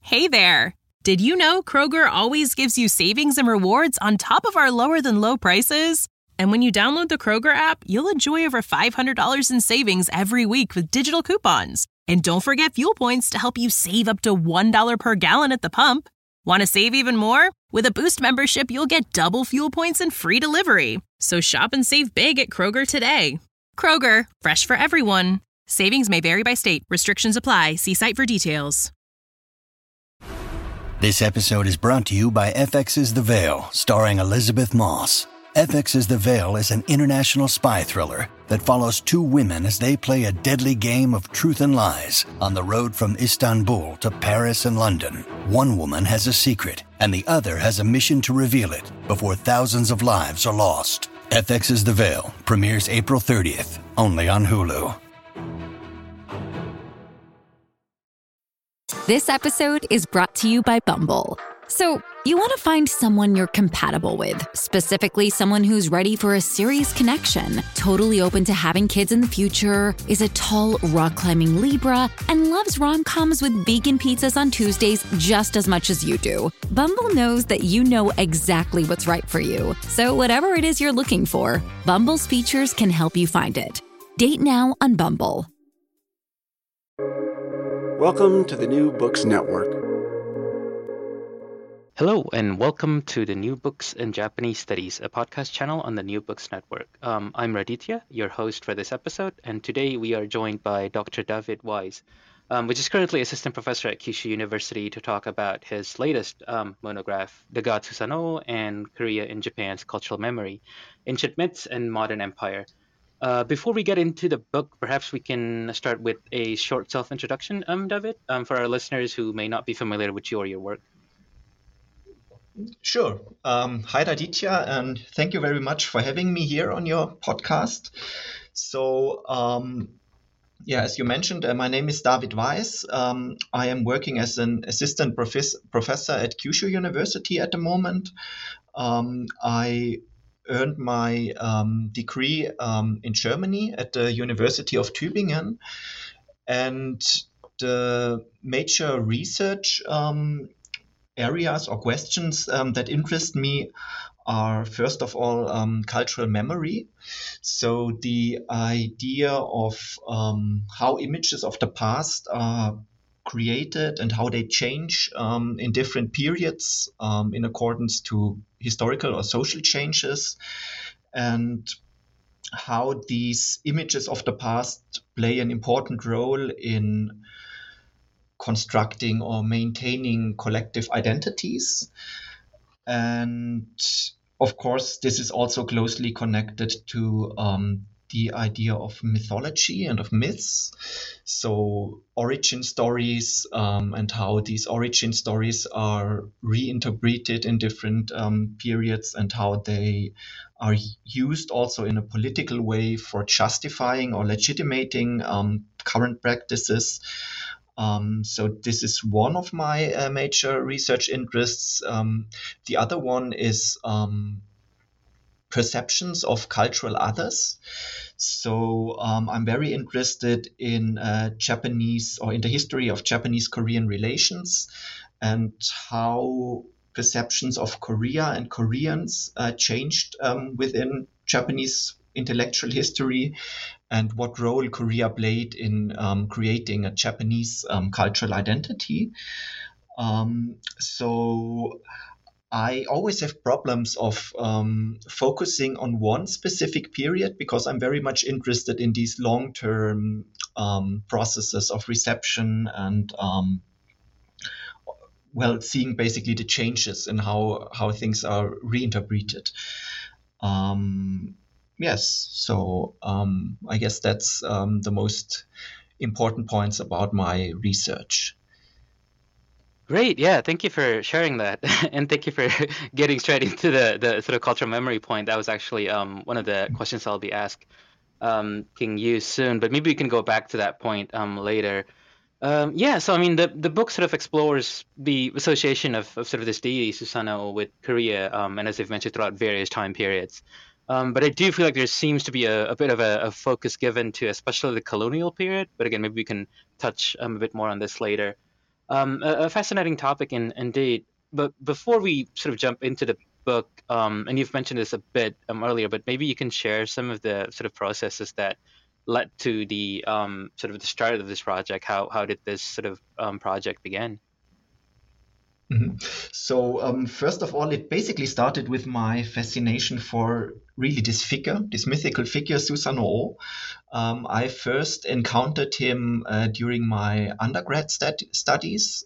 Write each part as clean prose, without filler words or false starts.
Hey there! Did you know Kroger always gives you savings and rewards on top of our lower-than-low prices? And when you download the Kroger app, you'll enjoy over $500 in savings every week with digital coupons. And don't forget fuel points to help you save up to $1 per gallon at the pump. Want to save even more? With a Boost membership, you'll get double fuel points and free delivery. So shop and save big at Kroger today. Kroger, fresh for everyone. Savings may vary by state. Restrictions apply. See site for details. This episode is brought to you by FX's The Veil, starring Elizabeth Moss. FX's The Veil is an international spy thriller that follows two women as they play a deadly game of truth and lies on the road from Istanbul to Paris and London. One woman has a secret, and the other has a mission to reveal it before thousands of lives are lost. FX's The Veil premieres April 30th, only on Hulu. This episode is brought to you by Bumble. So, you want to find someone you're compatible with, specifically someone who's ready for a serious connection, totally open to having kids in the future, is a tall, rock-climbing Libra, and loves rom-coms with vegan pizzas on Tuesdays just as much as you do. Bumble knows that you know exactly what's right for you. So whatever it is you're looking for, Bumble's features can help you find it. Date now on Bumble. Welcome to the New Books Network. Hello, and welcome to the New Books in Japanese Studies, a podcast channel on the New Books Network. I'm Raditya, your host for this episode, and today we are joined by Dr. David Wise, which is currently assistant professor at Kyushu University, to talk about his latest monograph, The Gods Who Sano and Korea in Japan's Cultural Memory, Ancient Myths and Modern Empire. Before we get into the book, perhaps we can start with a short self-introduction, David, for our listeners who may not be familiar with you or your work. Sure. Hi, Aditya, and thank you very much for having me here on your podcast. So, as you mentioned, my name is David Weiss. I am working as an assistant professor at Kyushu University at the moment. I earned my degree in Germany at the University of Tübingen. And the major research areas or questions that interest me are, first of all, cultural memory. So the idea of how images of the past are created and how they change in different periods in accordance to historical or social changes, and how these images of the past play an important role in constructing or maintaining collective identities. And of course, this is also closely connected to the idea of mythology and of myths. So origin stories and how these origin stories are reinterpreted in different periods, and how they are used also in a political way for justifying or legitimating current practices. So this is one of my major research interests. The other one is perceptions of cultural others. So I'm very interested in Japanese, or in the history of Japanese-Korean relations, and how perceptions of Korea and Koreans changed within Japanese intellectual history, and what role Korea played in creating a Japanese cultural identity. So I always have problems of focusing on one specific period, because I'm very much interested in these long-term processes of reception and seeing basically the changes in how things are reinterpreted. Yes, so I guess that's the most important points about my research. Great, yeah, thank you for sharing that, and thank you for getting straight into the sort of cultural memory point. That was actually one of the questions I'll be asking you soon, but maybe we can go back to that point later. So I mean, the book sort of explores the association of sort of this deity Susanoo with Korea, and as I've mentioned, throughout various time periods. But I do feel like there seems to be a bit of a focus given to especially the colonial period. But again, maybe we can touch a bit more on this later. A fascinating topic indeed. But before we sort of jump into the book, and you've mentioned this a bit earlier, but maybe you can share some of the sort of processes that led to the sort of the start of this project. How did this sort of project begin? So first of all, it basically started with my fascination for really this mythical figure, Susanoo. I first encountered him during my undergrad studies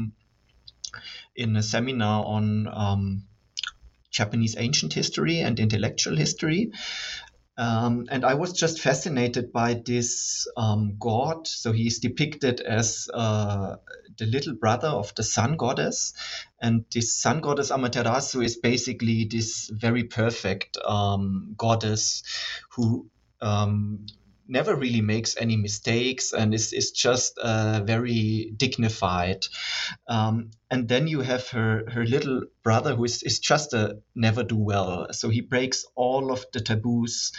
in a seminar on Japanese ancient history and intellectual history. And I was just fascinated by this god. So he's depicted as the little brother of the sun goddess. And this sun goddess Amaterasu is basically this very perfect goddess who never really makes any mistakes and is just very dignified. And then you have her little brother who is just a never-do-well. So he breaks all of the taboos.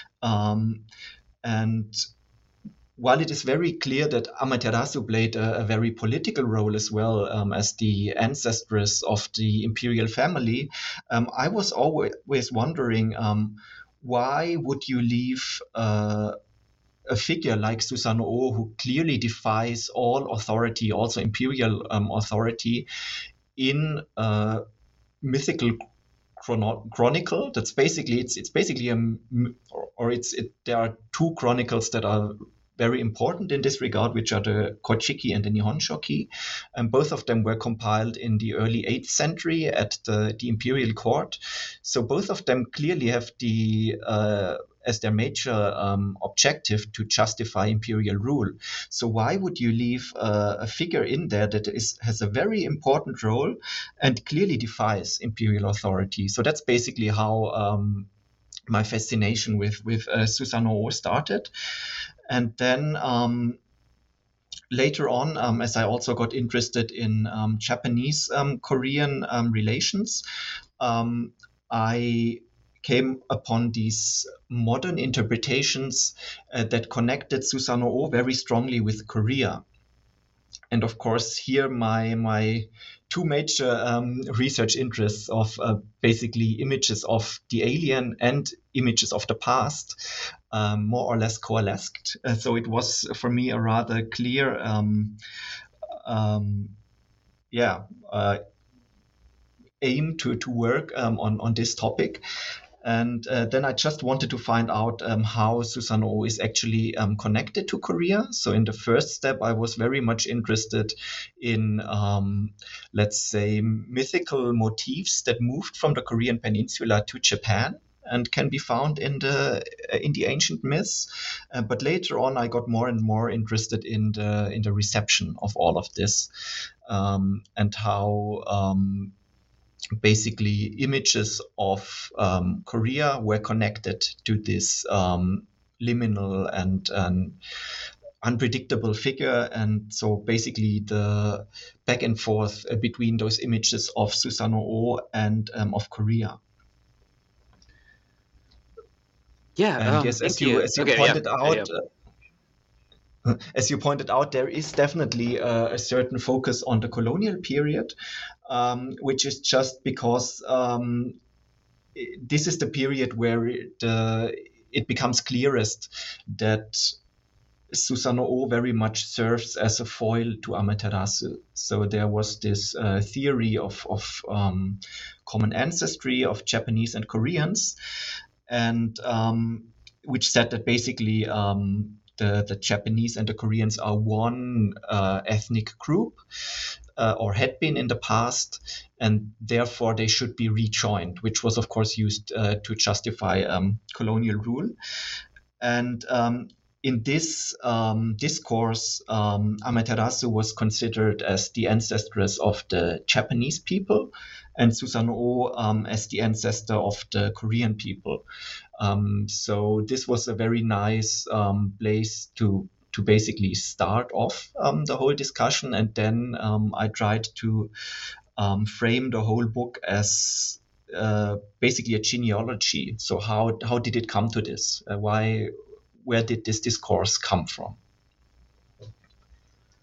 And while it is very clear that Amaterasu played a very political role as well as the ancestress of the imperial family, I was always wondering, why would you leave a figure like Susanoo, who clearly defies all authority, also imperial authority, in a mythical chronicle? That's basically there are two chronicles that are very important in this regard, which are the Kojiki and the Nihon Shoki. And both of them were compiled in the early 8th century at the imperial court. So both of them clearly have as their major objective to justify imperial rule. So why would you leave a figure in there that has a very important role and clearly defies imperial authority? So that's basically how my fascination with Susanoo started. And then later on, as I also got interested in Japanese-Korean relations, I came upon these modern interpretations that connected Susanoo very strongly with Korea. And of course, here my two major research interests of basically images of the alien and images of the past more or less coalesced. So it was for me a rather clear aim to work on this topic. And then I just wanted to find out how Susanoo is actually connected to Korea. So in the first step, I was very much interested in, let's say, mythical motifs that moved from the Korean peninsula to Japan and can be found in the ancient myths. But later on, I got more and more interested in the reception of all of this and how basically images of Korea were connected to this liminal and unpredictable figure. And so basically the back and forth between those images of Susanoo and of Korea. Yeah, and yes, as you pointed out, as you pointed out, there is definitely a certain focus on the colonial period, which is just because this is the period where it becomes clearest that Susanoo very much serves as a foil to Amaterasu. So there was this theory of common ancestry of Japanese and Koreans, and which said that basically the Japanese and the Koreans are one ethnic group, or had been in the past, and therefore they should be rejoined, which was of course used to justify colonial rule. And in this discourse, Amaterasu was considered as the ancestress of the Japanese people, and Susanoo as the ancestor of the Korean people. So this was a very nice place to basically start off the whole discussion. And then I tried to frame the whole book as basically a genealogy. So how did it come to this? Where did this discourse come from?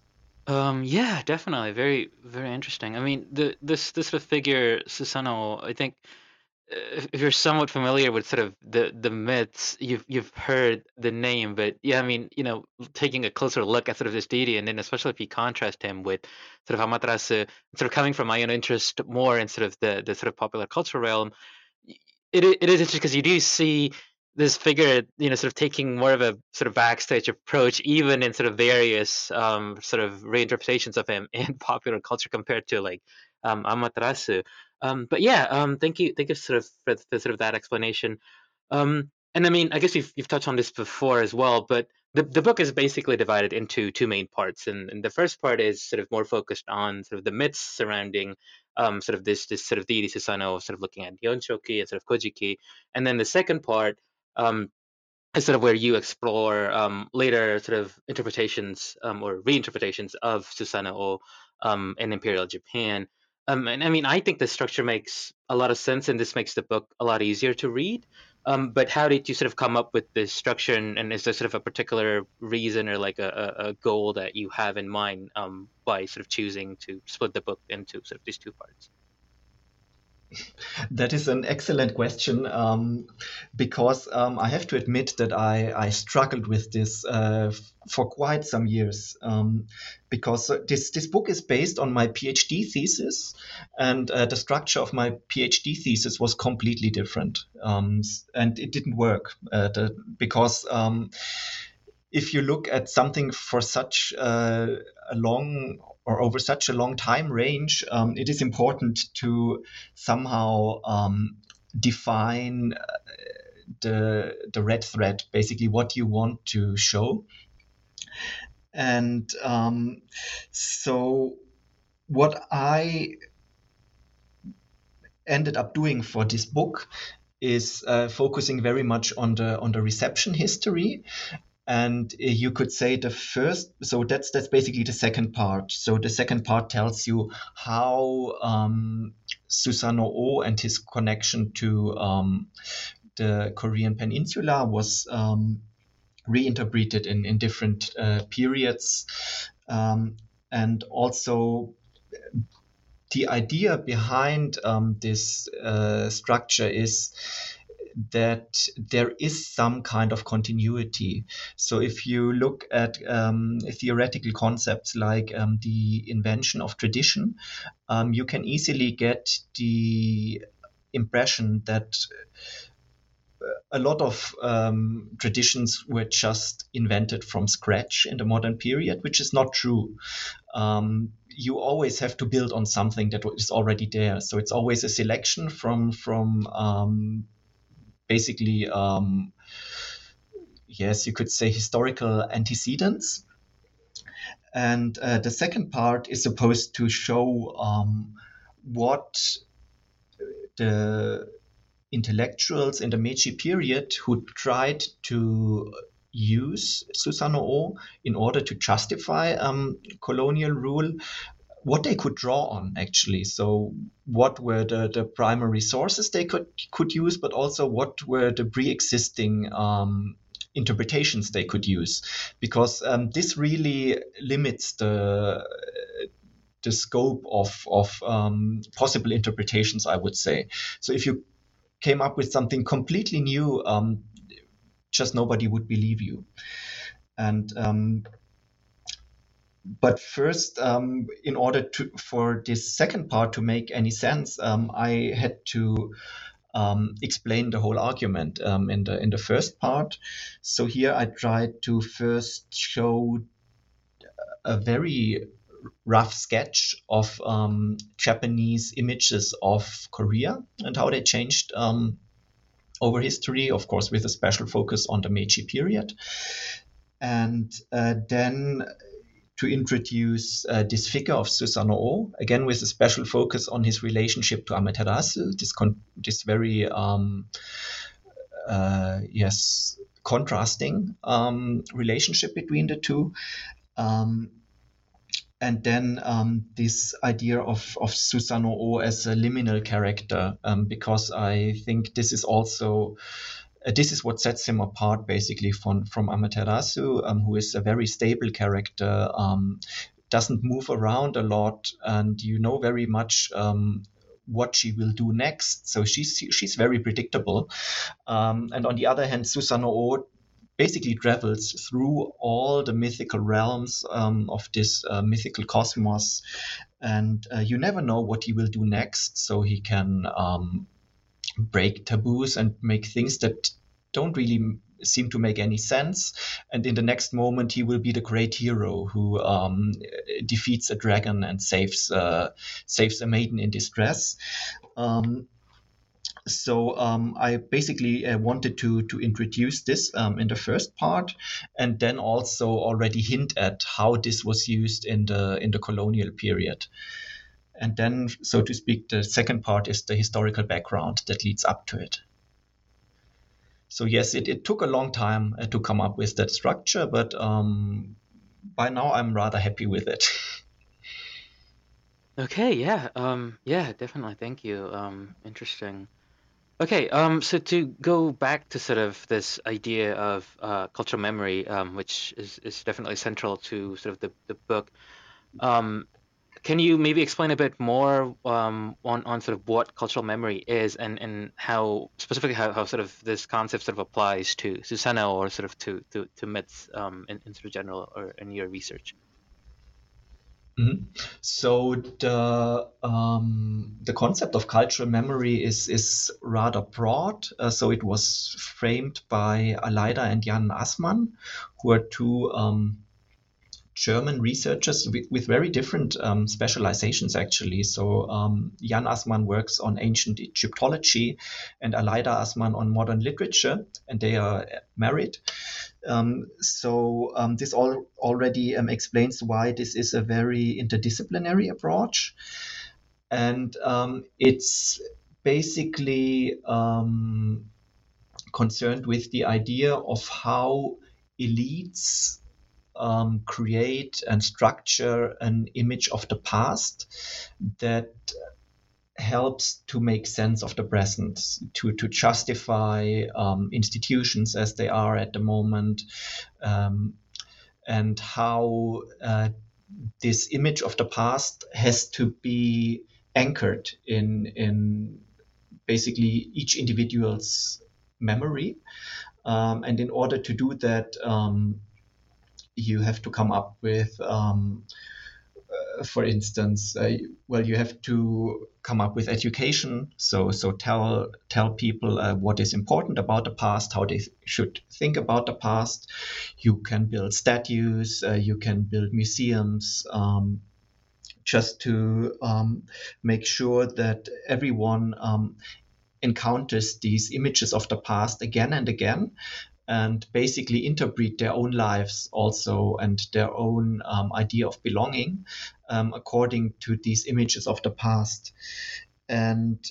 Yeah, definitely. Very, very interesting. I mean, this sort of figure, Susanoo, I think if you're somewhat familiar with sort of the myths, you've heard the name, but yeah, I mean, taking a closer look at sort of this deity, and then especially if you contrast him with sort of Amaterasu, sort of coming from my own interest more in sort of the sort of popular culture realm, it is interesting because you do see this figure, sort of taking more of a sort of backstage approach, even in sort of various sort of reinterpretations of him in popular culture compared to like Amaterasu. But yeah, thank you sort of for sort of that explanation. And I mean, I guess you've touched on this before as well, but the book is basically divided into two main parts, and the first part is sort of more focused on sort of the myths surrounding sort of this sort of deity Susanoo, sort of looking at Yonshoki and sort of Kojiki, and then the second part is sort of where you explore later sort of interpretations or reinterpretations of Susanoo in Imperial Japan. And I mean, I think the structure makes a lot of sense, and this makes the book a lot easier to read. But how did you sort of come up with this structure, and is there sort of a particular reason or like a goal that you have in mind by sort of choosing to split the book into sort of these two parts? That is an excellent question, because I have to admit that I struggled with this for quite some years, because this book is based on my PhD thesis, and the structure of my PhD thesis was completely different, and it didn't work because if you look at something for such a long or over such a long time range, it is important to somehow define the red thread, basically what you want to show. And so what I ended up doing for this book is focusing very much on the reception history. And you could say the first, so that's basically the second part. So the second part tells you how Susanoo and his connection to the Korean Peninsula was reinterpreted in different periods. And also the idea behind this structure is that there is some kind of continuity. So if you look at theoretical concepts like the invention of tradition, you can easily get the impression that a lot of traditions were just invented from scratch in the modern period, which is not true. You always have to build on something that is already there. So it's always a selection from basically, yes, you could say historical antecedents. And the second part is supposed to show what the intellectuals in the Meiji period who tried to use Susanoo in order to justify colonial rule, what they could draw on, actually. So what were the primary sources they could use, but also what were the pre-existing interpretations they could use, because this really limits the scope of possible interpretations, I would say. So if you came up with something completely new, just nobody would believe you. And but first, in order for this second part to make any sense, I had to explain the whole argument in the first part. So here I tried to first show a very rough sketch of Japanese images of Korea and how they changed over history, of course, with a special focus on the Meiji period. And then to introduce this figure of Susanoo, again with a special focus on his relationship to Amaterasu, this very contrasting relationship between the two. And then this idea of Susanoo as a liminal character, because I think this is also this is what sets him apart, basically, from Amaterasu, who is a very stable character, doesn't move around a lot, and you know very much what she will do next. So she's very predictable. And on the other hand, Susanoo O basically travels through all the mythical realms of this mythical cosmos, and you never know what he will do next. So he can break taboos and make things that don't really seem to make any sense, and in the next moment he will be the great hero who defeats a dragon and saves a maiden in distress. So I basically wanted to introduce this in the first part, and then also already hint at how this was used in the colonial period. And then, so to speak, the second part is the historical background that leads up to it. So yes, it took a long time to come up with that structure, but by now I'm rather happy with it. Okay, yeah, definitely. Thank you. Interesting. Okay, so to go back to sort of this idea of cultural memory, which is definitely central to sort of the book, can you maybe explain a bit more on sort of what cultural memory is, and how specifically how sort of this concept sort of applies to Susanoo, or sort of to myths in sort of general, or in your research? Mm-hmm. So the concept of cultural memory is rather broad. So it was framed by Aleida and Jan Assmann, who are two German researchers with very different specializations, actually. So Jan Assmann works on ancient Egyptology, and Aleida Assmann on modern literature, and they are married. So this already explains why this is a very interdisciplinary approach, and it's basically concerned with the idea of how elites create and structure an image of the past that helps to make sense of the present, to justify institutions as they are at the moment, and how this image of the past has to be anchored in basically each individual's memory. And in order to do that, you have to come up with, for instance, you have to come up with education. So tell people what is important about the past, how they should think about the past. You can build statues, you can build museums, just to make sure that everyone encounters these images of the past again and again, and basically interpret their own lives also, and their own idea of belonging according to these images of the past. And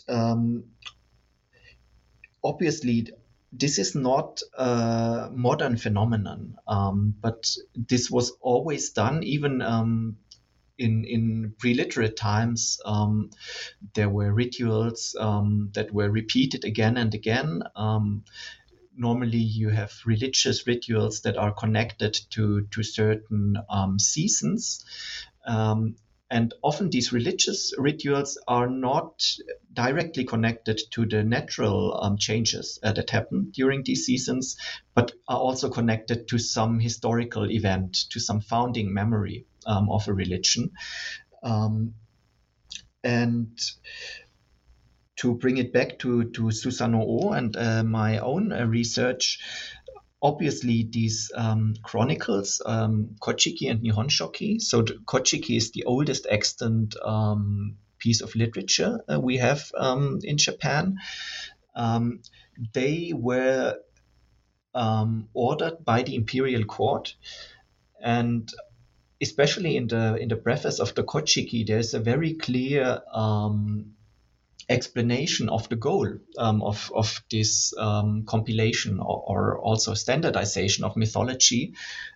obviously, this is not a modern phenomenon, but this was always done, even in pre-literate times. There were rituals that were repeated again and again. Normally, you have religious rituals that are connected to certain seasons. And often these religious rituals are not directly connected to the natural changes that happen during these seasons, but are also connected to some historical event, to some founding memory of a religion. And to bring it back to Susanoo O and my own research, obviously these chronicles, Kojiki and Nihon Shoki. So the Kojiki is the oldest extant piece of literature we have in Japan. They were ordered by the imperial court, and especially in the preface of the Kojiki, there's a very clear explanation of the goal of this compilation, or also standardization of mythology,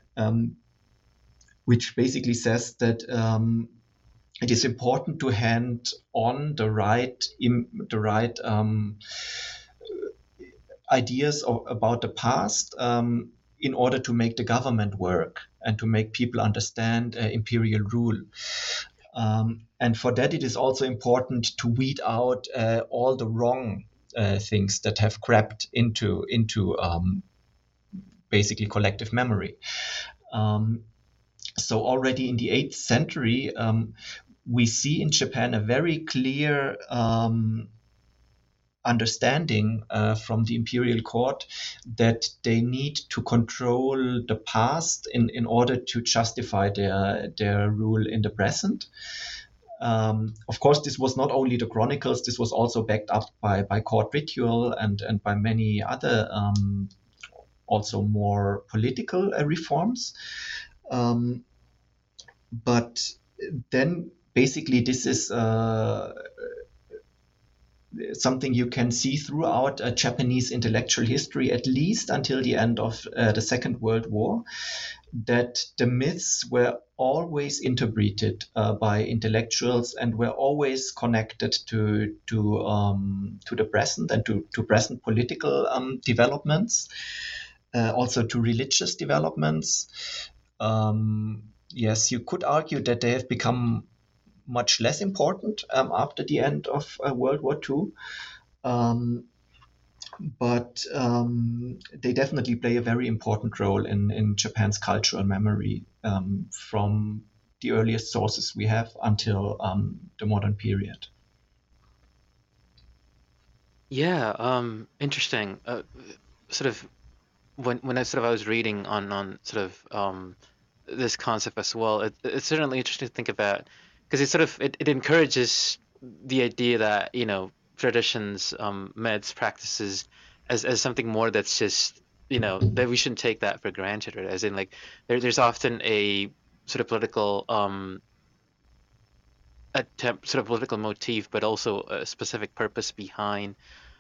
which basically says that it is important to hand on the right ideas about the past in order to make the government work. and to make people understand imperial rule. And for that, it is also important to weed out all the wrong things that have crept into basically collective memory. So already in the 8th century, we see in Japan a very clear understanding from the imperial court that they need to control the past in order to justify their rule in the present. Of course, this was not only the chronicles, this was also backed up by court ritual and by many other also more political reforms. But then basically this is something you can see throughout Japanese intellectual history, at least until the end of the Second World War, that the myths were always interpreted by intellectuals and were always connected to the present and to present political developments, also to religious developments. Yes, you could argue that they have become much less important after the end of World War II. But they definitely play a very important role in Japan's cultural memory from the earliest sources we have until the modern period. Yeah, interesting. Sort of when I was reading on sort of this concept as well, it's certainly interesting to think about, because it encourages the idea that, you know, traditions, myths, practices as something more that's just, you know, that we shouldn't take that for granted, or as in like there's often a sort of political political motif, but also a specific purpose behind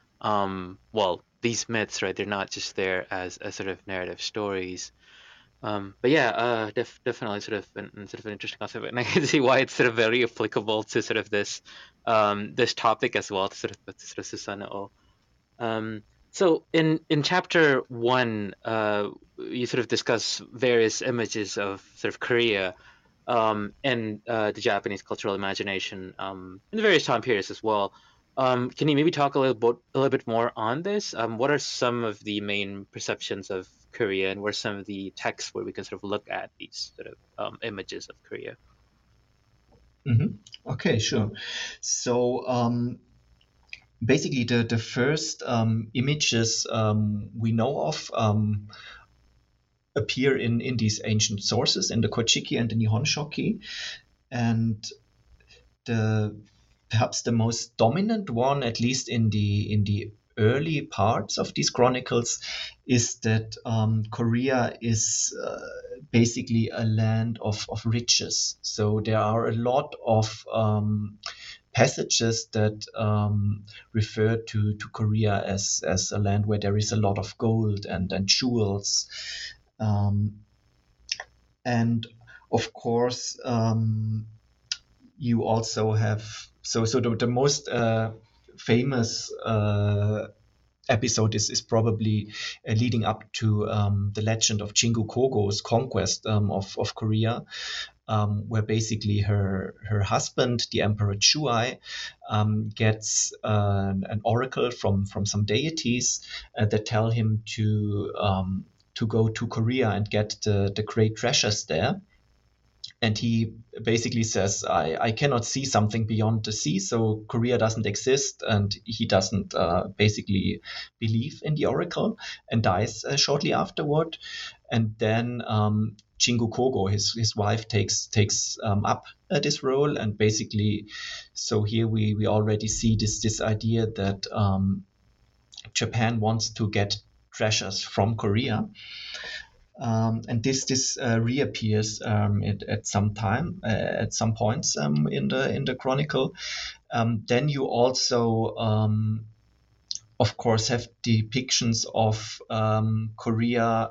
these myths, right? They're not just there as sort of narrative stories. But yeah, definitely sort of an interesting concept, and I can see why it's sort of very applicable to sort of this topic as well, to sort of Susanoo. So in chapter 1, you sort of discuss various images of sort of Korea and the Japanese cultural imagination in the various time periods as well. Can you maybe talk a little bit more on this? What are some of the main perceptions of Korea, and what are some of the texts where we can sort of look at these sort of images of Korea? Mm-hmm. Okay, sure. So basically, the first images we know of appear in these ancient sources, in the Kojiki and the Nihon Shoki, and perhaps the most dominant one, at least in the early parts of these chronicles, is that Korea is basically a land of riches. So there are a lot of passages that refer to Korea as a land where there is a lot of gold and jewels. And of course, you also have the most famous episode is probably leading up to the legend of Jingu Kogo's conquest of Korea, where basically her husband, the Emperor Chuai, gets an oracle from some deities that tell him to go to Korea and get the great treasures there. And he basically says, I cannot see something beyond the sea, so Korea doesn't exist. And he doesn't basically believe in the oracle and dies shortly afterward. And then Jingu Kogo, his wife, takes up this role. And basically, so here we already see this idea that Japan wants to get treasures from Korea. And this reappears at some time, at some points in the chronicle. Then you also, of course, have depictions of Korea.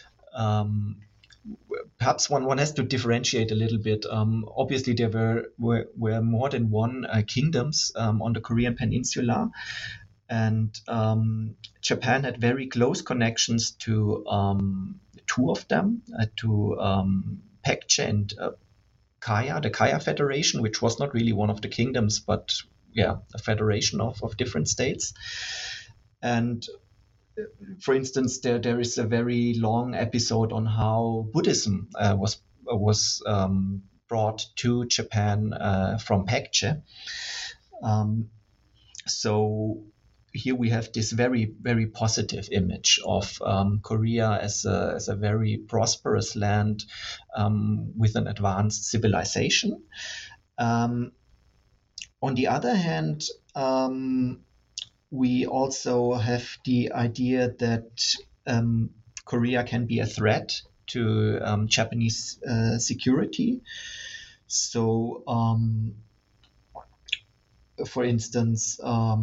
Perhaps one has to differentiate a little bit. Obviously, there were more than one kingdoms on the Korean peninsula. And Japan had very close connections to two of them, to Paekche and Kaya, the Kaya Federation, which was not really one of the kingdoms, but a federation of different states. And for instance, there is a very long episode on how Buddhism was brought to Japan from Paekche. So here we have this very, very positive image of Korea as a very prosperous land with an advanced civilization. On the other hand, we also have the idea that Korea can be a threat to Japanese security. So, for instance,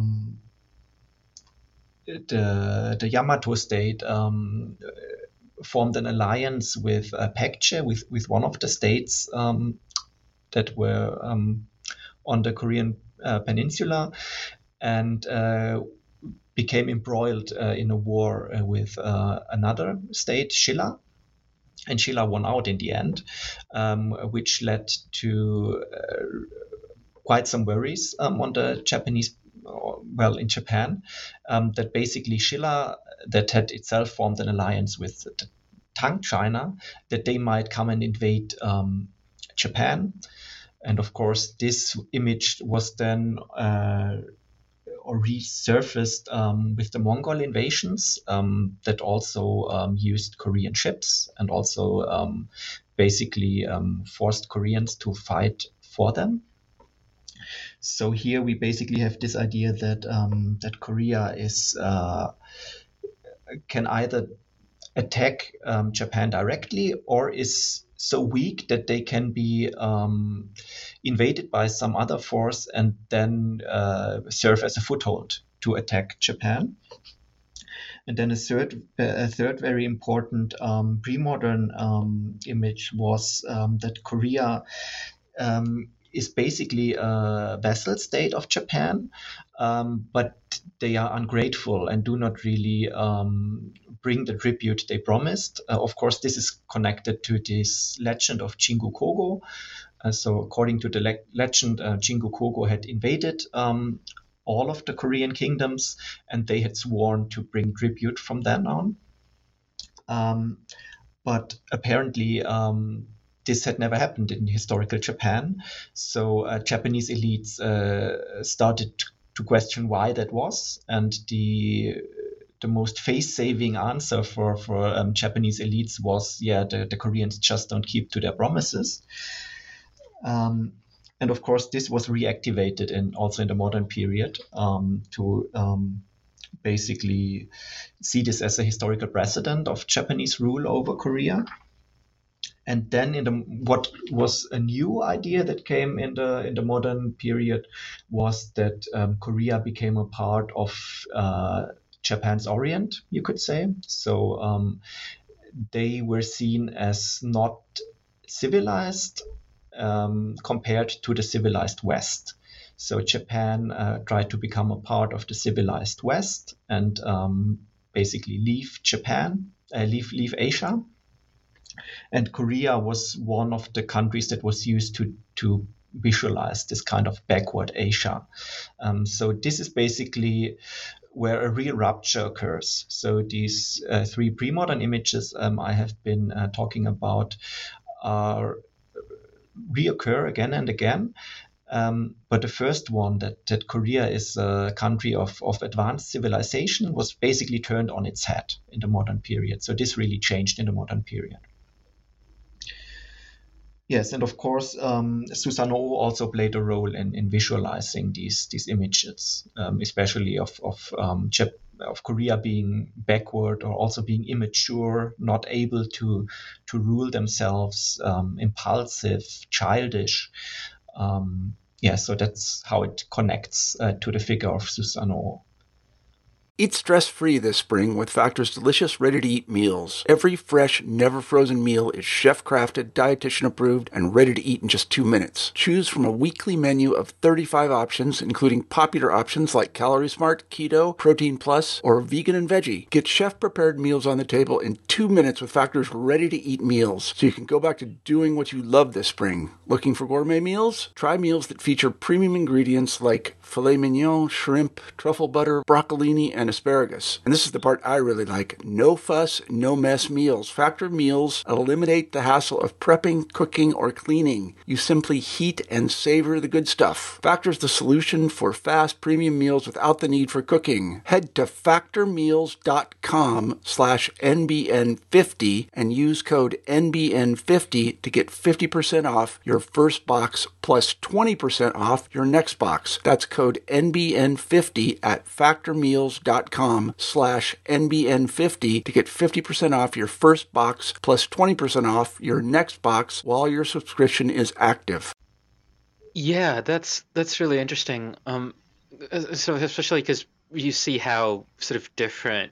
the Yamato state formed an alliance with Paekche, with one of the states that were on the Korean peninsula, and became embroiled in a war with another state, Shilla. And Shilla won out in the end, which led to quite some worries on the Japanese, in Japan, that basically Shilla, that had itself formed an alliance with the Tang China, that they might come and invade Japan. And of course, this image was then resurfaced with the Mongol invasions that also used Korean ships and also basically forced Koreans to fight for them. So here we basically have this idea that that Korea can either attack Japan directly or is so weak that they can be invaded by some other force and then serve as a foothold to attack Japan. And then a third very important pre-modern image was that Korea is basically a vassal state of Japan, but they are ungrateful and do not really bring the tribute they promised. Of course, this is connected to this legend of Jingu Kogo. So according to the legend, Jingu Kogo had invaded all of the Korean kingdoms, and they had sworn to bring tribute from then on. But apparently, this had never happened in historical Japan. So Japanese elites started to question why that was, and the most face-saving answer for Japanese elites was, the Koreans just don't keep to their promises. And of course, this was reactivated also in the modern period to basically see this as a historical precedent of Japanese rule over Korea. And then what was a new idea that came in the modern period was that Korea became a part of Japan's Orient, you could say. So they were seen as not civilized compared to the civilized West. So Japan tried to become a part of the civilized West and basically leave Asia. And Korea was one of the countries that was used to visualize this kind of backward Asia. So this is basically where a real rupture occurs. So these three pre-modern images I have been talking about reoccur again and again. But the first one, that Korea is a country of advanced civilization, was basically turned on its head in the modern period. So this really changed in the modern period. Yes, and of course, Susanoo also played a role in visualizing these images, especially of Korea being backward or also being immature, not able to rule themselves, impulsive, childish. So that's how it connects to the figure of Susanoo. Eat stress-free this spring with Factor's delicious ready-to-eat meals. Every fresh, never-frozen meal is chef-crafted, dietitian-approved, and ready to eat in just 2 minutes. Choose from a weekly menu of 35 options, including popular options like Calorie Smart, Keto, Protein Plus, or Vegan and Veggie. Get chef-prepared meals on the table in 2 minutes with Factor's ready-to-eat meals, so you can go back to doing what you love this spring. Looking for gourmet meals? Try meals that feature premium ingredients like filet mignon, shrimp, truffle butter, broccolini, and asparagus. And this is the part I really like. No fuss, no mess meals. Factor meals eliminate the hassle of prepping, cooking, or cleaning. You simply heat and savor the good stuff. Factor's the solution for fast premium meals without the need for cooking. Head to factormeals.com/NBN50 and use code NBN50 to get 50% off your first box plus 20% off your next box. That's code NBN50 at factormeals.com/NBN50 to get 50% off your first box plus 20% off your next box while your subscription is active. Yeah, that's really interesting. So especially because you see how sort of different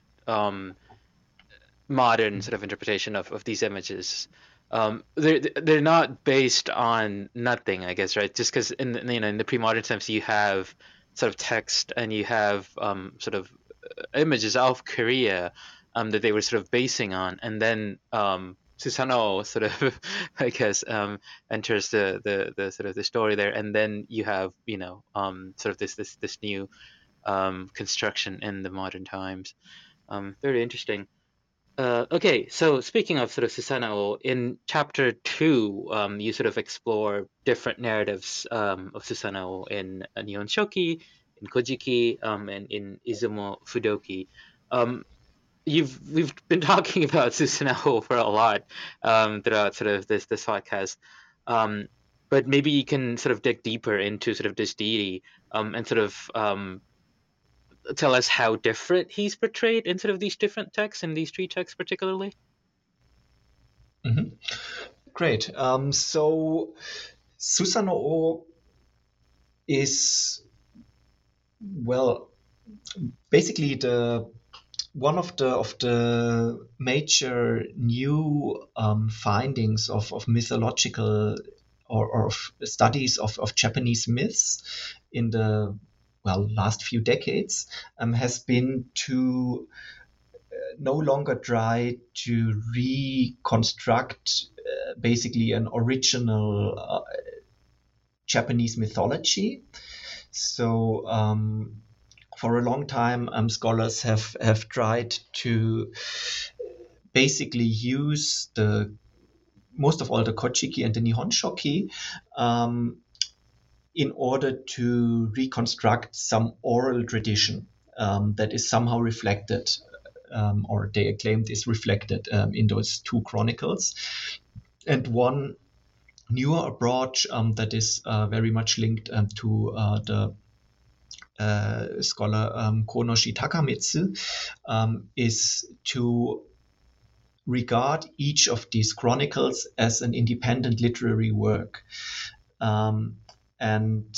modern sort of interpretation of these images. They're not based on nothing, I guess, right? Just because in the pre-modern times you have sort of text and you have sort of images of Korea that they were sort of basing on, and then Susanoo sort of I guess enters the sort of the story there, and then you have sort of this new construction in the modern times. Very interesting. Okay, so speaking of sort of Susanoo, in chapter 2, you sort of explore different narratives of Susanoo in Nihon Shoki, in Kojiki, and in Izumo Fudoki. We've been talking about Susanoo for a lot throughout sort of this podcast, but maybe you can sort of dig deeper into sort of this deity and sort of tell us how different he's portrayed in sort of these different texts, in these 3 texts particularly? Mm-hmm. Great. So Susanoo is, well, basically one of the major new findings of mythological or of studies of Japanese myths in the last few decades has been to no longer try to reconstruct basically an original Japanese mythology. So for a long time, scholars have tried to basically use most of all the Kojiki and the Nihon Shoki in order to reconstruct some oral tradition that is somehow reflected, or they claimed is reflected in those 2 chronicles. And one newer approach that is very much linked to the scholar Konoshi Takamitsu is to regard each of these chronicles as an independent literary work. And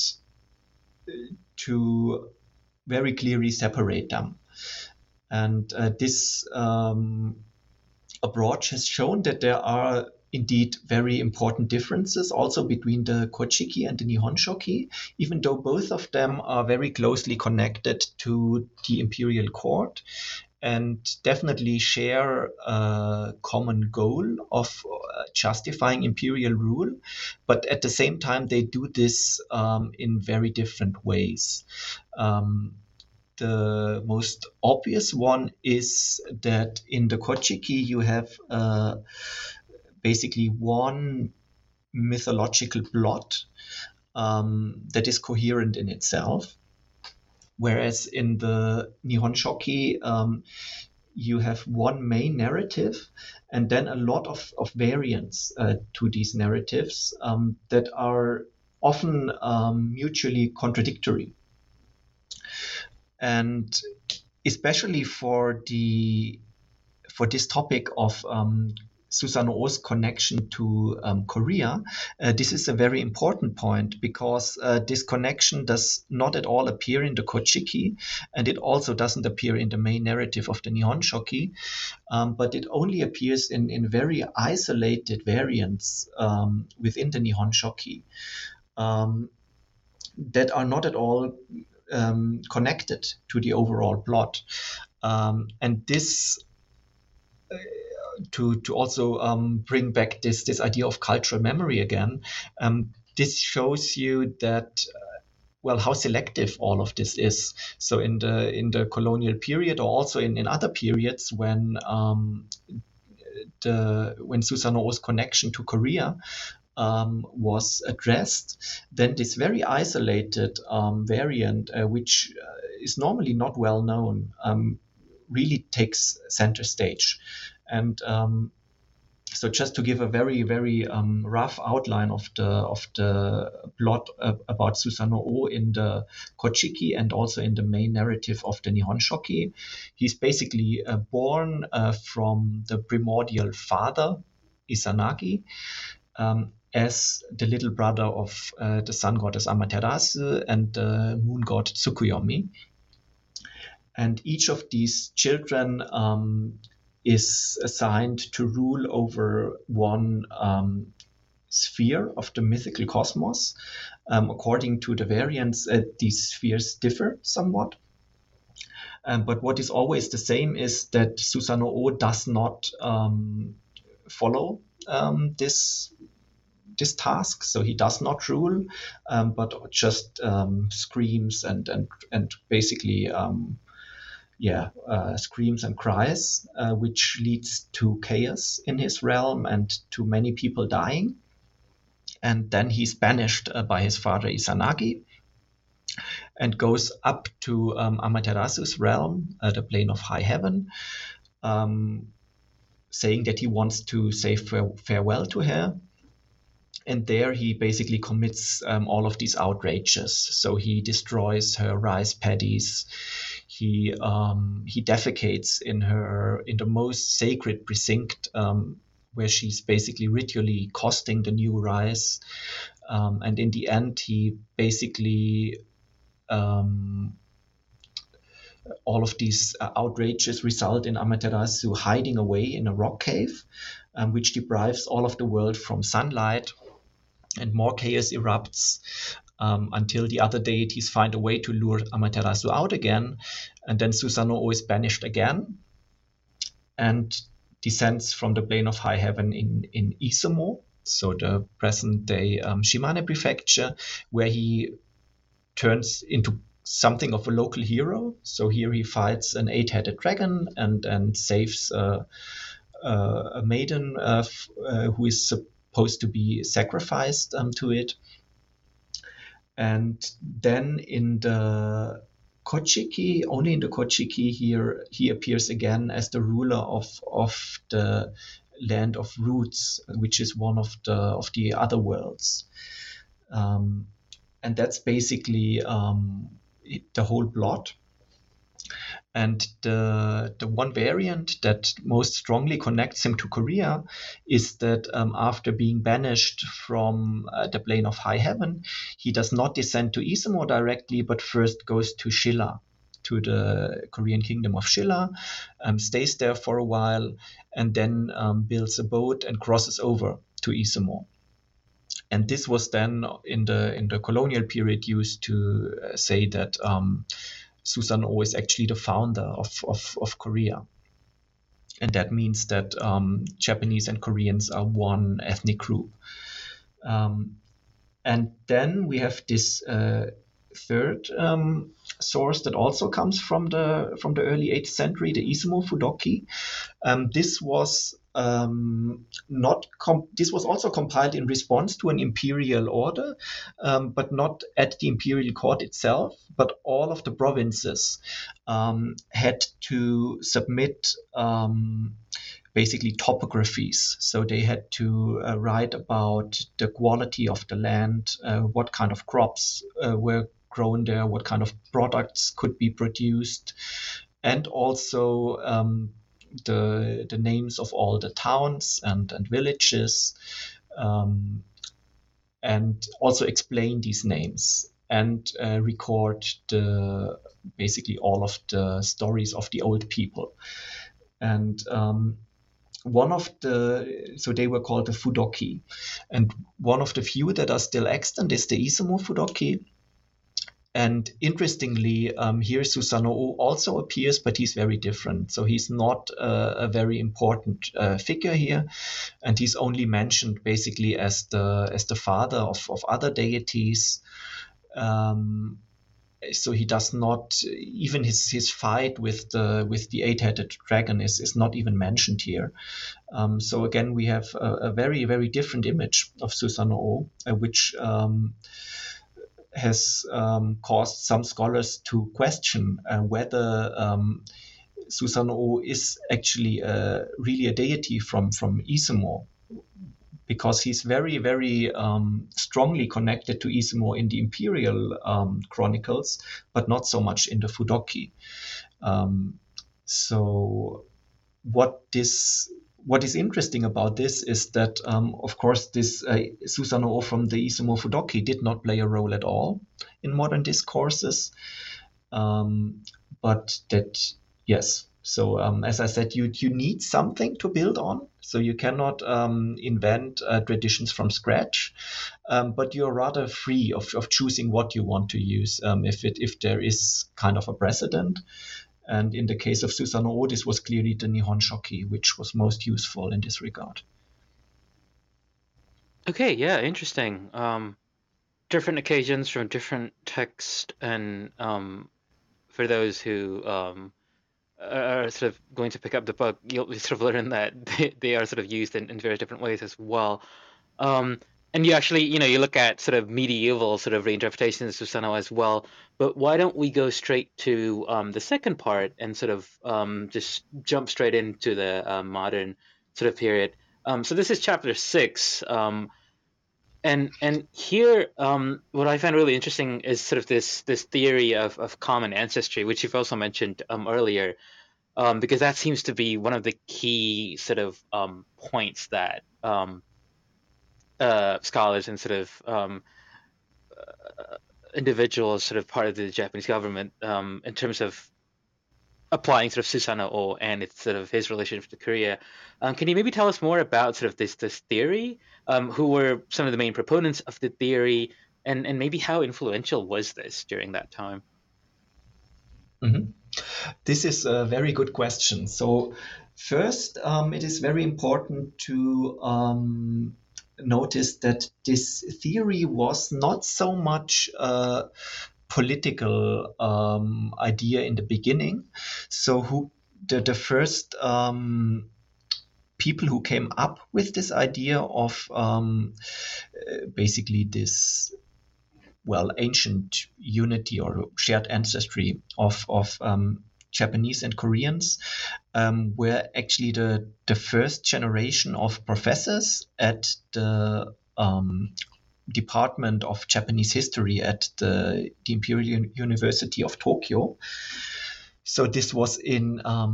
to very clearly separate them. And this approach has shown that there are indeed very important differences also between the Kojiki and the Nihon Shoki, even though both of them are very closely connected to the imperial court and definitely share a common goal of justifying imperial rule. But at the same time, they do this in very different ways. The most obvious one is that in the Kojiki, you have basically one mythological plot that is coherent in itself. Whereas in the Nihon Shoki, you have one main narrative and then a lot of variants to these narratives that are often mutually contradictory. And especially for this topic of Susanoo's connection to Korea, this is a very important point because this connection does not at all appear in the Kojiki, and it also doesn't appear in the main narrative of the Nihon Shoki, but it only appears in very isolated variants within the Nihon Shoki that are not at all connected to the overall plot. And this to also bring back this idea of cultural memory again, this shows you that how selective all of this is. So in the colonial period, or also in other periods when Susanoo's connection to Korea was addressed, then this very isolated variant, which is normally not well known, really takes center stage. And so just to give a very, very rough outline of the plot about Susanoo in the Kojiki and also in the main narrative of the Nihon Shoki, he's basically born from the primordial father, Izanagi, as the little brother of the sun goddess Amaterasu and the moon god Tsukuyomi. And each of these children is assigned to rule over one sphere of the mythical cosmos. According to the variants, these spheres differ somewhat. But what is always the same is that Susanoo does not follow this task, so he does not rule, but just screams and basically screams and cries, which leads to chaos in his realm and to many people dying. And then he's banished by his father Izanagi and goes up to Amaterasu's realm, the plane of high heaven, saying that he wants to say farewell to her. And there he basically commits all of these outrages. So he destroys her rice paddies. He defecates in the most sacred precinct, where she's basically ritually costing the new rice. And in the end, he basically all of these outrages result in Amaterasu hiding away in a rock cave, which deprives all of the world from sunlight. And more chaos erupts until the other deities find a way to lure Amaterasu out again. And then Susanoo is banished again and descends from the plane of high heaven in Izumo, so the present-day Shimane prefecture, where he turns into something of a local hero. So here he fights an 8-headed dragon and saves a maiden who is supposed to be sacrificed to it. And then in the Kojiki, only in the Kojiki here, he appears again as the ruler of the land of roots, which is one of the other worlds. And that's basically the whole plot. And the one variant that most strongly connects him to Korea is that after being banished from the plane of high heaven, he does not descend to Izumo directly, but first goes to Shilla, to the Korean kingdom of Shilla, stays there for a while, and then builds a boat and crosses over to Izumo. And this was then in the colonial period used to say that Susanoo is actually the founder of Korea. And that means that Japanese and Koreans are one ethnic group. And then we have this third source that also comes from the early 8th century, the Izumo Fudoki. This was this was also compiled in response to an imperial order, but not at the imperial court itself, but all of the provinces had to submit basically topographies. So they had to write about the quality of the land, what kind of crops were grown there, what kind of products could be produced, and also the names of all the towns and villages, and also explain these names and record basically all of the stories of the old people. And so they were called the Fudoki. And one of the few that are still extant is the Izumo Fudoki. And interestingly, here Susanoo also appears, but he's very different. So he's not a very important figure here, and he's only mentioned basically as the father of other deities. So he does not, even his fight with the eight-headed dragon is not even mentioned here. So again, we have a very, very different image of Susanoo, which has caused some scholars to question whether Susanoo is actually really a deity from Izumo, because he's very, very strongly connected to Izumo in the imperial chronicles, but not so much in the Fudoki. So what is interesting about this is that, of course, this Susanoo from the Izumo Fudoki did not play a role at all in modern discourses. But that, yes. So as I said, you need something to build on. So you cannot invent traditions from scratch, but you're rather free of choosing what you want to use if there is kind of a precedent. And in the case of Susanoo, this was clearly the Nihon Shoki, which was most useful in this regard. Okay, yeah, interesting. Different occasions from different texts, and for those who are sort of going to pick up the book, you'll sort of learn that they are sort of used in very different ways as well. And you actually, you look at sort of medieval sort of reinterpretations of Susanoo as well. But why don't we go straight to the second part and sort of just jump straight into the modern sort of period. So this is chapter 6. And here, what I find really interesting is sort of this theory of common ancestry, which you've also mentioned earlier, because that seems to be one of the key sort of points that scholars and sort of individuals sort of part of the Japanese government in terms of applying sort of Susanoo and its sort of his relationship to Korea. Can you maybe tell us more about sort of this theory? Who were some of the main proponents of the theory, and maybe how influential was this during that time? Mm-hmm. This is a very good question. So first, it is very important to notice that this theory was not so much a political idea in the beginning. So the first people who came up with this idea of basically this ancient unity or shared ancestry of Japanese and Koreans were actually the first generation of professors at the Department of Japanese History at the Imperial University of Tokyo. So this was in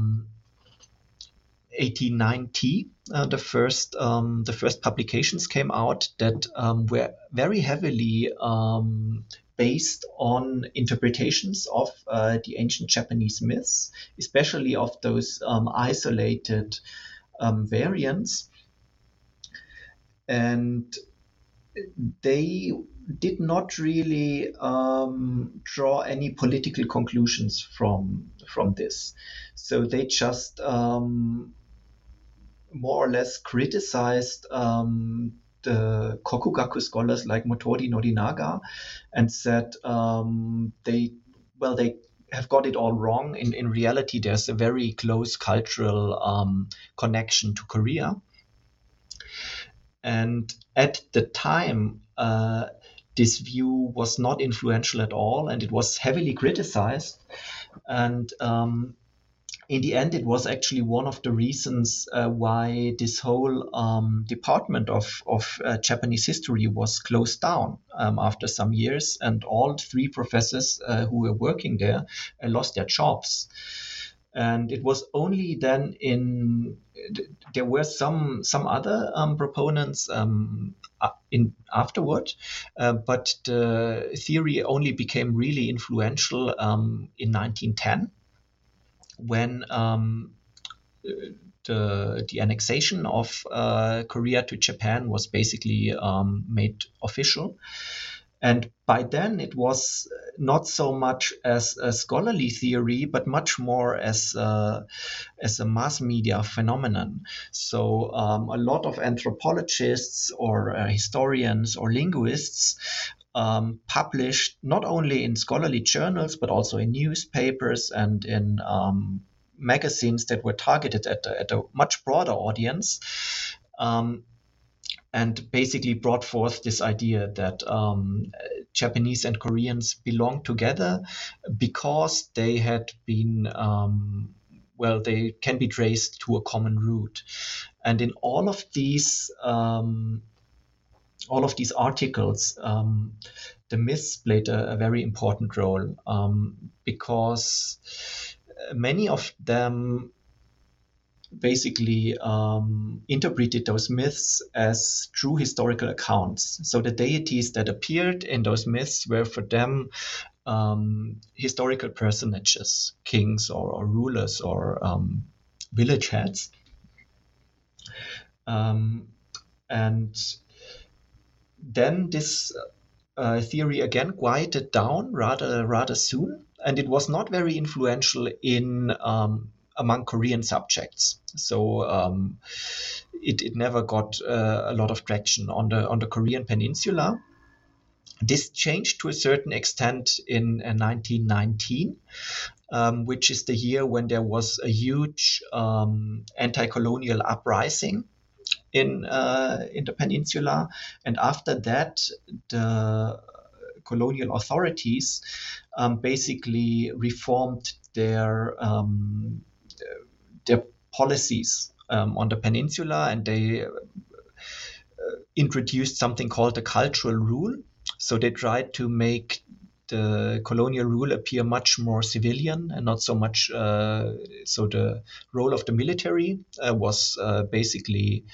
1890. The first publications came out that were very heavily based on interpretations of the ancient Japanese myths, especially of those isolated variants. And they did not really draw any political conclusions from this. So they just more or less criticized the Kokugaku scholars like Motoori Norinaga and said they have got it all wrong. In reality, there's a very close cultural connection to Korea. And at the time, this view was not influential at all, and it was heavily criticized. And in the end, it was actually one of the reasons why this whole department of Japanese history was closed down after some years, and all 3 professors who were working there lost their jobs. And it was only then there were some other proponents afterward, but the theory only became really influential in 1910, when the annexation of Korea to Japan was basically made official. And by then it was not so much as a scholarly theory, but much more as a mass media phenomenon. So a lot of anthropologists or historians or linguists published not only in scholarly journals, but also in newspapers and in magazines that were targeted at a much broader audience. And basically brought forth this idea that Japanese and Koreans belong together because they had been, they can be traced to a common root. And in all of these articles, the myths played a very important role, because many of them basically interpreted those myths as true historical accounts. So the deities that appeared in those myths were for them historical personages, kings or rulers or village heads. And then this theory again quieted down rather soon, and it was not very influential among Korean subjects. So it never got a lot of traction on the Korean peninsula. This changed to a certain extent in 1919, which is the year when there was a huge anti-colonial uprising in the peninsula. And after that, the colonial authorities basically reformed their policies on the peninsula, and they introduced something called the cultural rule. So they tried to make the colonial rule appear much more civilian and not so much. So the role of the military was basically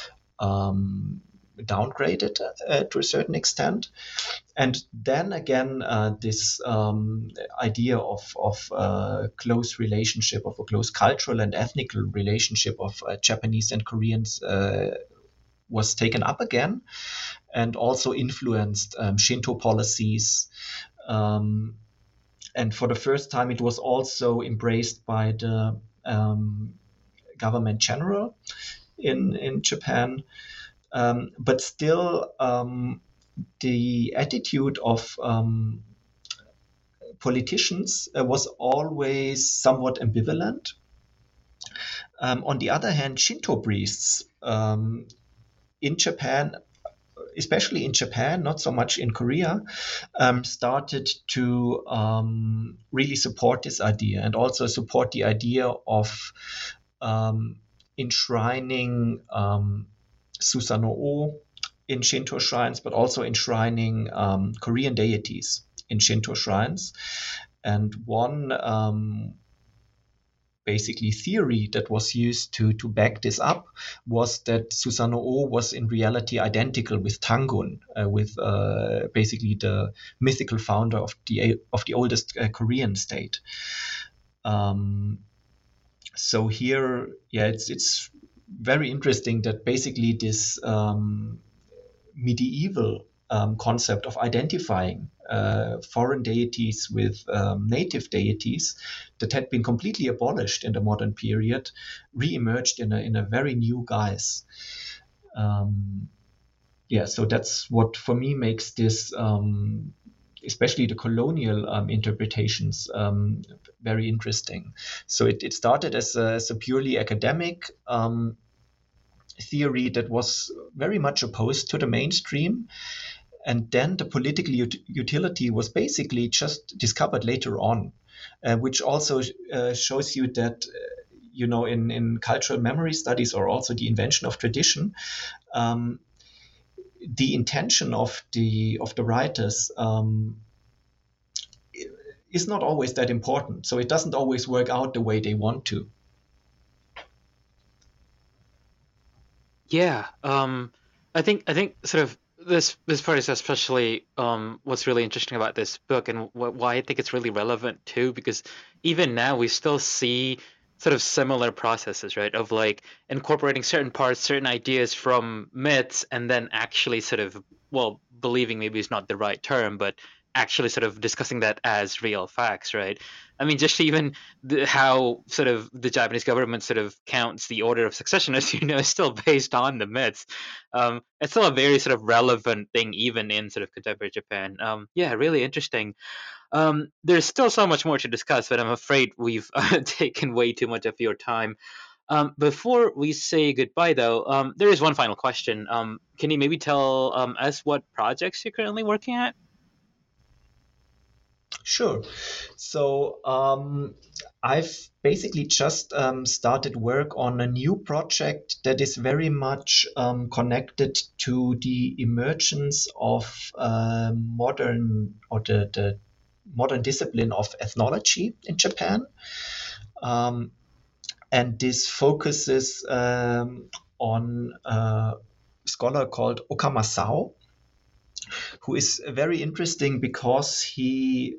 downgraded to a certain extent. And then again, this idea of a close relationship, of a close cultural and ethnic relationship of Japanese and Koreans was taken up again, and also influenced Shinto policies. And for the first time, it was also embraced by the government general in Japan. But still, the attitude of politicians was always somewhat ambivalent. On the other hand, Shinto priests in Japan, especially in Japan, not so much in Korea, started to really support this idea, and also support the idea of enshrining Susanoo in Shinto shrines, but also enshrining Korean deities in Shinto shrines. And one basically theory that was used to back this up was that Susanoo was in reality identical with Tangun, with basically the mythical founder of the oldest Korean state. So here, it's very interesting that basically this medieval concept of identifying foreign deities with native deities that had been completely abolished in the modern period re-emerged in a very new guise. So that's what for me makes this, especially the colonial interpretations, very interesting. So it started as a purely academic theory that was very much opposed to the mainstream. And then the political utility was basically just discovered later on, which also shows you that, in cultural memory studies, or also the invention of tradition, the intention of the writers is not always that important. So it doesn't always work out the way they want to. Yeah, I think sort of this part is especially what's really interesting about this book, and why I think it's really relevant too, because even now we still see sort of similar processes, right? Of like incorporating certain parts, certain ideas from myths, and then actually sort of, well, believing maybe is not the right term, but actually sort of discussing that as real facts, right? I mean, just even how sort of the Japanese government sort of counts the order of succession, as you know, is still based on the myths. It's still a very sort of relevant thing, even in sort of contemporary Japan. Yeah, really interesting. There's still so much more to discuss, but I'm afraid we've taken way too much of your time. Before we say goodbye, though, there is one final question. Can you maybe tell us what projects you're currently working at? Sure. So I've basically just started work on a new project that is very much connected to the emergence of the modern discipline of ethnology in Japan. And this focuses on a scholar called Oka Masao, who is very interesting because he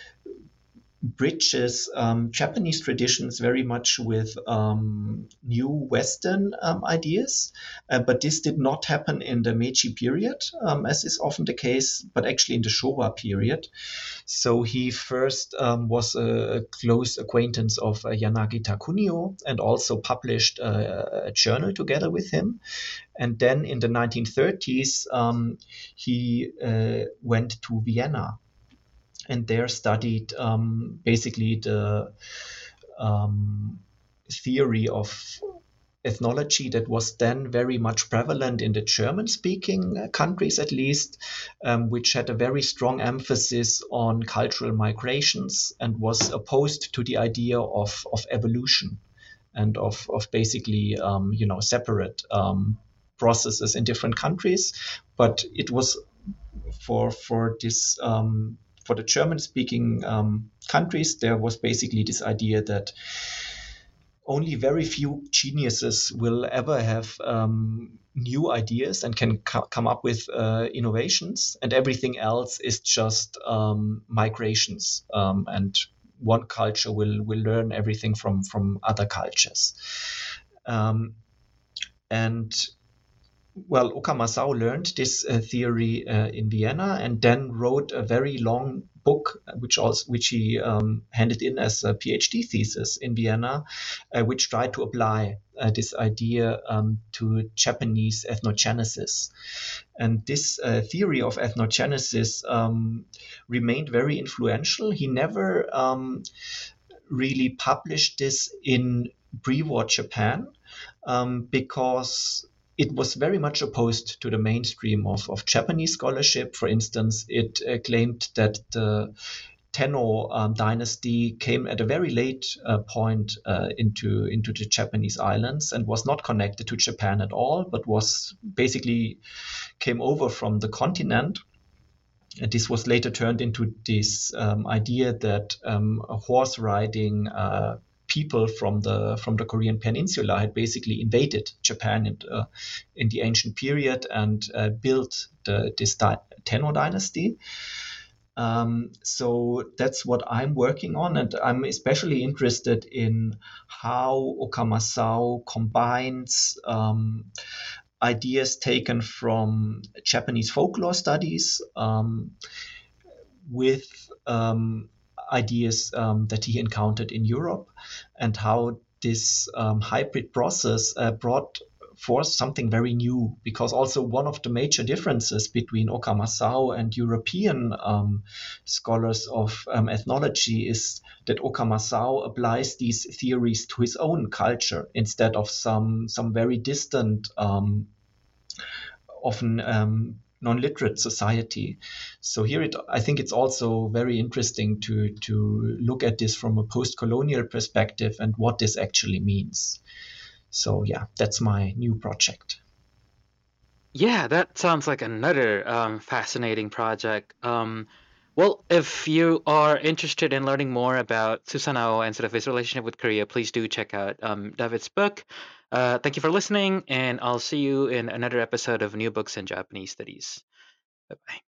bridges Japanese traditions very much with new Western ideas. But this did not happen in the Meiji period, as is often the case, but actually in the Showa period. So he first was a close acquaintance of Yanagita Kunio and also published a journal together with him. And then in the 1930s, he went to Vienna and there studied basically the theory of ethnology that was then very much prevalent in the German-speaking countries, at least, which had a very strong emphasis on cultural migrations and was opposed to the idea of evolution and of basically separate processes in different countries. But it was for this for the German-speaking countries, there was basically this idea that only very few geniuses will ever have new ideas and can come up with innovations, and everything else is just migrations. And one culture will learn everything from other cultures. Well, Oka Masao learned this theory in Vienna and then wrote a very long book, which he handed in as a PhD thesis in Vienna, which tried to apply this idea to Japanese ethnogenesis. And this theory of ethnogenesis remained very influential. He never really published this in pre-war Japan because it was very much opposed to the mainstream of Japanese scholarship. For instance, it claimed that the Tenno dynasty came at a very late point into the Japanese islands and was not connected to Japan at all, but was basically came over from the continent. And this was later turned into this idea that horse riding people from the Korean Peninsula had basically invaded Japan in the ancient period and built this Tenno dynasty. So that's what I'm working on, and I'm especially interested in how Oka Masao combines ideas taken from Japanese folklore studies with ideas that he encountered in Europe, and how this hybrid process brought forth something very new. Because also one of the major differences between Oka Masao and European scholars of ethnology is that Oka Masao applies these theories to his own culture instead of some very distant, often non-literate society. So here I think it's also very interesting to look at this from a post-colonial perspective and what this actually means. So yeah, that's my new project. Yeah, that sounds like another fascinating project. Well, if you are interested in learning more about Susanoo and sort of his relationship with Korea, please do check out David's book. Thank you for listening, and I'll see you in another episode of New Books in Japanese Studies. Bye-bye.